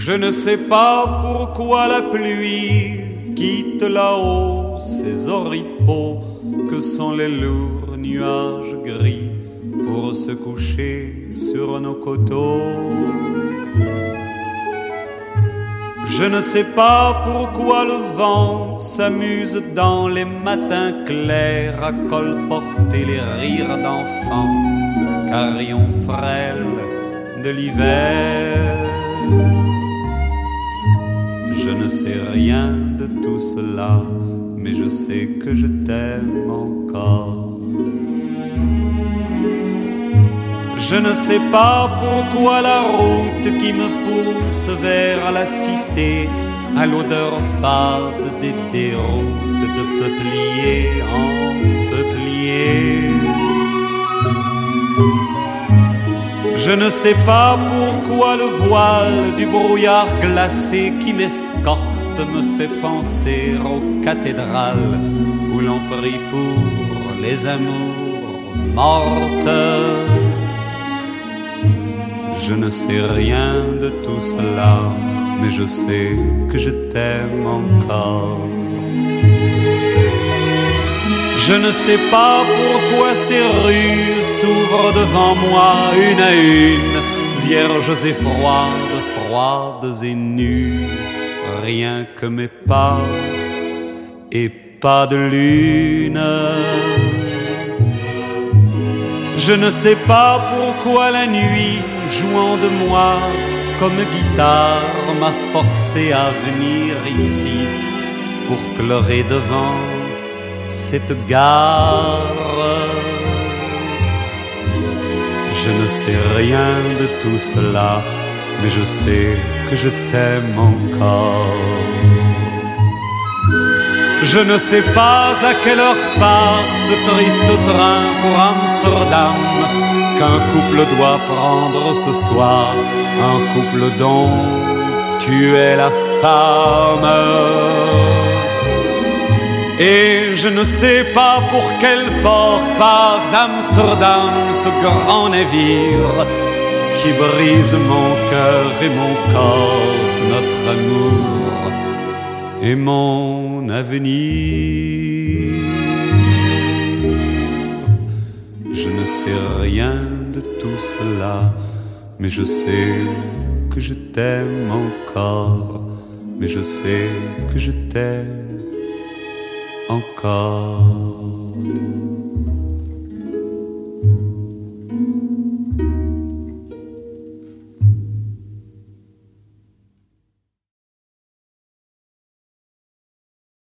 Je ne sais pas pourquoi la pluie quitte là-haut ces oripeaux que sont les lourds nuages gris pour se coucher sur nos coteaux. Je ne sais pas pourquoi le vent s'amuse dans les matins clairs à colporter les rires d'enfants, carillons frêles de l'hiver. Je ne sais rien de tout cela, mais je sais que je t'aime encore. Je ne sais pas pourquoi la route qui me pousse vers la cité à l'odeur fade des déroutes de peuplier en peuplier. Je ne sais pas pourquoi le voile du brouillard glacé qui m'escorte me fait penser aux cathédrales où l'on prie pour les amours mortes. Je ne sais rien de tout cela, mais je sais que je t'aime encore. Je ne sais pas pourquoi ces rues s'ouvrent devant moi une à une, vierges et froides, froides et nues, rien que mes pas et pas de lune. Je ne sais pas pourquoi la nuit, jouant de moi comme guitare, m'a forcé à venir ici pour pleurer devant cette gare. Je ne sais rien de tout cela, mais je sais que je t'aime encore. Je ne sais pas à quelle heure part ce triste train pour Amsterdam qu'un couple doit prendre ce soir, un couple dont tu es la femme. Et je ne sais pas pour quel port part d'Amsterdam ce grand navire qui brise mon cœur et mon corps, notre amour et mon avenir. Je ne sais rien de tout cela, mais je sais que je t'aime encore, mais je sais que je t'aime encore.